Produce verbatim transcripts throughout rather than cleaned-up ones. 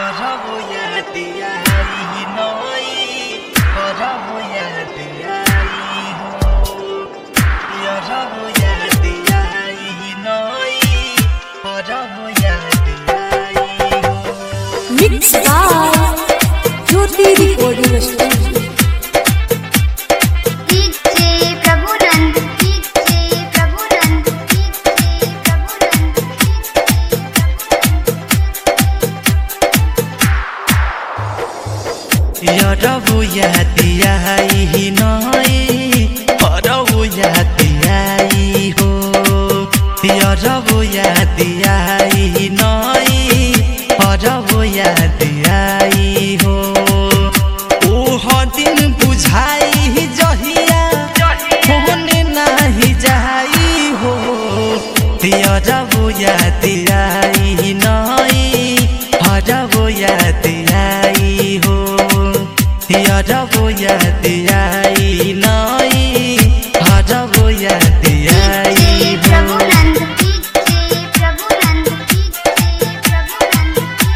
Mixed by Jyoti Recording Studio. D J Prabhuland, D J Prabhuland, D J Prabhuland. Yarabu yadiyai noi, parabu yadiyai ho. Yarabu yadiyai noi, parabu yadiyai ho. O din bujhai jahiya, hone nahi jai ho. Yarabu yadiyai noi, parabu yadiyai ho. Yarabu yadiyai noi, parabu yadiyai D J Prabhuland, D J Prabhuland, D J Prabhuland.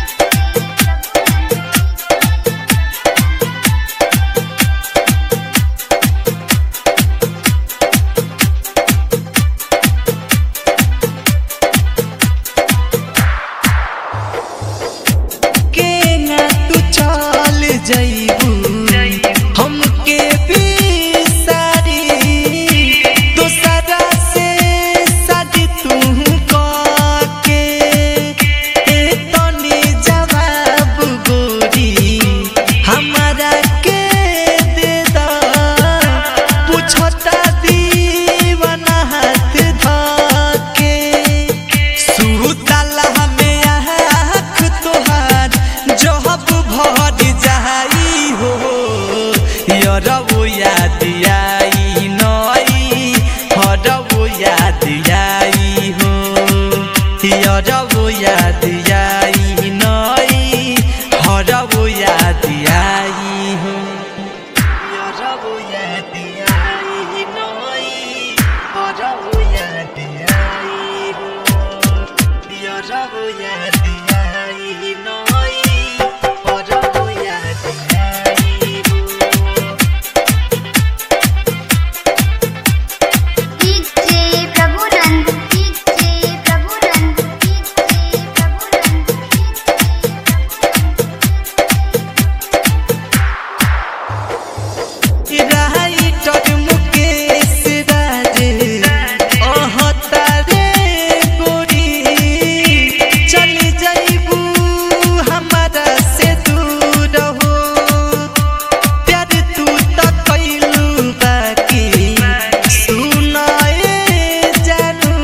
केना तू चल जइबू हमके बिसारी दोसरा से शादी तू करके ए तनी जवाब गोरी हमारा के दे दा पूछता दीवाना हाथ धके सुतला में आँख तोहार जहब भर जाई हो यरबु याद आई नई हरबु याद आई हो यरबु याद आई नई हरबु याद आई हो यरबु याद आई नई हरबु याद आई हो यरबु याद आई नई हरबु याद आई हो D J Prabhuland, D J Prabhuland, D J Prabhuland. Writer Mukesh Raj अहता रे गोरी चल जाइबू हमारा से दूर हो प्यार तू त कैलू बाकी सुनाए जानू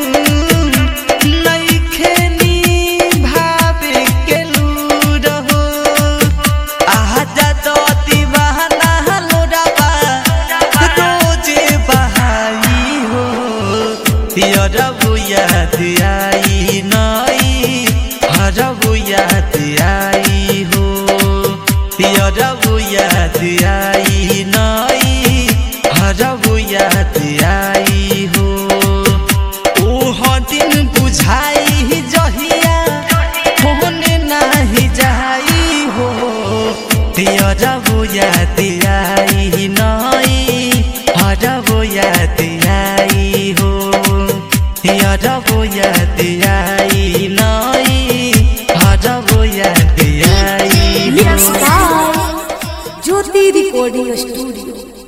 नइखे निभावे के लूर हो आजा तो दीवाना लोराबा रोजे बहाई हो यरबु याद आई नई हरबु याद आई हो यरबु याद आई नई हरबु याद आई हो ओ दिन बुझाई जहिया होने नाही जाई हो यरबु याद आई नई हरबु याद आई हो यरबु याद आई नई हरबु याद आई हो Mixed by Jyoti Recording Studio.